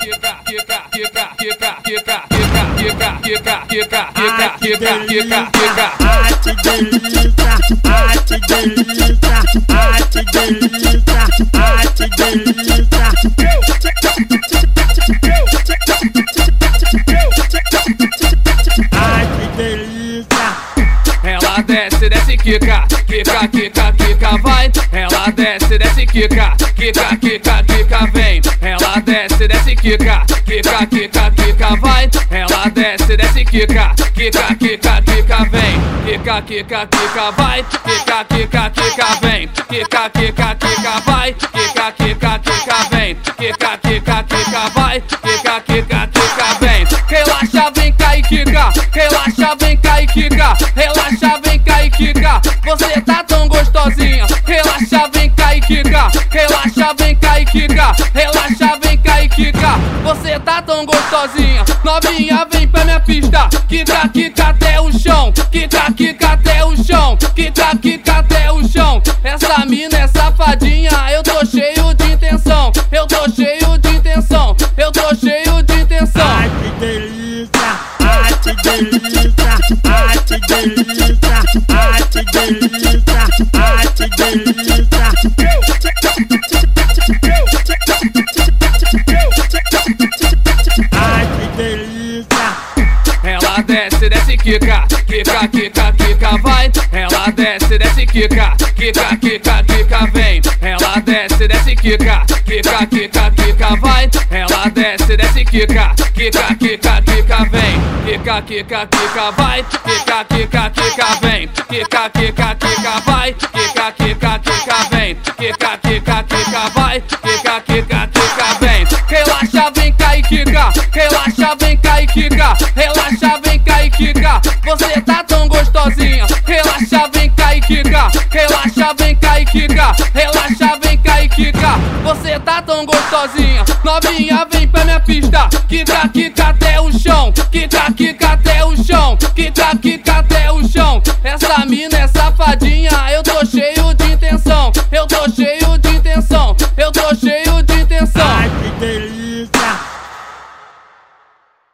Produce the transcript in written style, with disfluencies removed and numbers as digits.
Ela desce, desce, quica, quica, quica, quica, vai. Ela desce, desce, quica, quica, quica, quica, vem. Ela desce, desce, quica, quica, quica, quica, vai. Ela desce, desce, quica, quica, quica, quica, vem. Quica, quica, quica, vai. Quica, quica, quica, vem. Quica, quica, quica, vai. Quica, quica, quica, vem. Quica, quica, quica, vai. Quica, quica, quica, vem. Relaxa, vem cá e quica. Relaxa, vem cá e quica. Relaxa, vem cá e quica. Você tá tão gostosinha. Relaxa, vem cá e quica. Relaxa, vem cá e quica. Relaxa, vem cá e quica. Você tá tão gostosinha. Novinha, vem pra minha pista. Quica, quica até o chão. Quica, quica até o chão. Quica, quica até o chão. Essa mina é safadinha. Eu tô cheio de intenção. Eu tô cheio de intenção. Eu tô cheio de intenção. Ai que delícia, ai que delícia, ai que delícia, ai que delícia, ai que delícia. Ai que delícia. Ela desce, desce, quica, quica, quica, quica, vai. Ela desce, desce, quica, quica, quica, quica, vem. Ela desce, desce, quica, quica, quica, quica, vai. Ela desce, desce, quica, quica, quica, quica, vem. Quica, quica, quica, vai. Quica, quica, quica, vem. Quica, quica, quica, vai. Quica, quica, quica, vem. Quica, quica, quica, vai. Quica, quica, quica, vem. Relaxa, vem cá e quica. Relaxa, vem cá e quica. Relaxa, vem cá e quica. Você tá tão gostosinha. Relaxa, vem cá e quica. Relaxa, vem cá e quica. Relaxa, vem cá e quica. Você tá tão gostosinha. Novinha, vem pra minha pista. Quica, quica até o chão. Quica, quica até o chão. Quica, quica até o chão. Essa mina é safadinha. Eu tô cheio